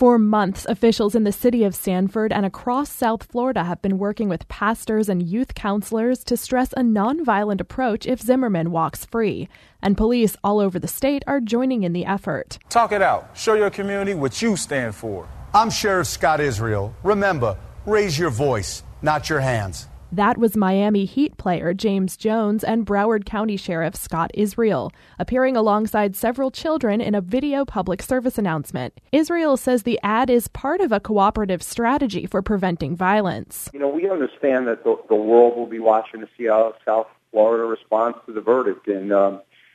For months, officials in the city of Sanford and across South Florida have been working with pastors and youth counselors to stress a nonviolent approach if Zimmerman walks free. And police all over the state are joining in the effort. Talk it out. Show your community what you stand for. I'm Sheriff Scott Israel. Remember, raise your voice, not your hands. That was Miami Heat player James Jones and Broward County Sheriff Scott Israel, appearing alongside several children in a video public service announcement. Israel says the ad is part of a cooperative strategy for preventing violence. We understand that the world will be watching to see how South Florida responds to the verdict. And,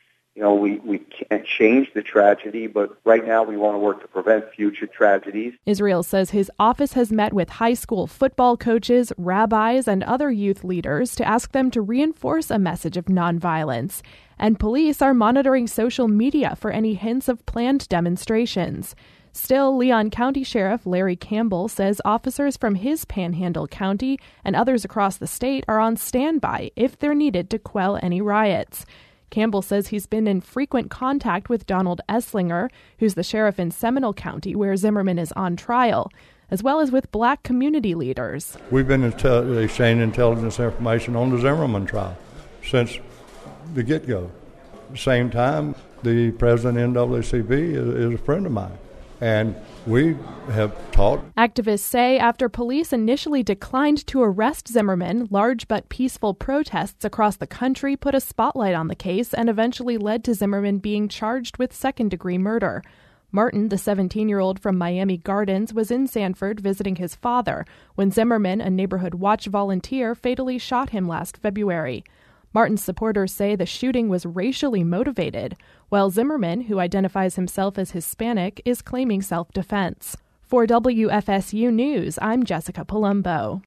we can't change the tragedy, but right now we want to work to prevent future tragedies. Israel says his office has met with high school football coaches, rabbis, and other youth leaders to ask them to reinforce a message of nonviolence. And police are monitoring social media for any hints of planned demonstrations. Still, Leon County Sheriff Larry Campbell says officers from his Panhandle County and others across the state are on standby if they're needed to quell any riots. Campbell says he's been in frequent contact with Donald Esslinger, who's the sheriff in Seminole County where Zimmerman is on trial, as well as with black community leaders. We've been exchanging intelligence information on the Zimmerman trial since the get-go. At the same time, the president of NAACP is a friend of mine, and we have talked. Activists say after police initially declined to arrest Zimmerman, large but peaceful protests across the country put a spotlight on the case and eventually led to Zimmerman being charged with second-degree murder. Martin, the 17-year-old from Miami Gardens, was in Sanford visiting his father when Zimmerman, a neighborhood watch volunteer, fatally shot him last February. Martin's supporters say the shooting was racially motivated, while Zimmerman, who identifies himself as Hispanic, is claiming self-defense. For WFSU News, I'm Jessica Palumbo.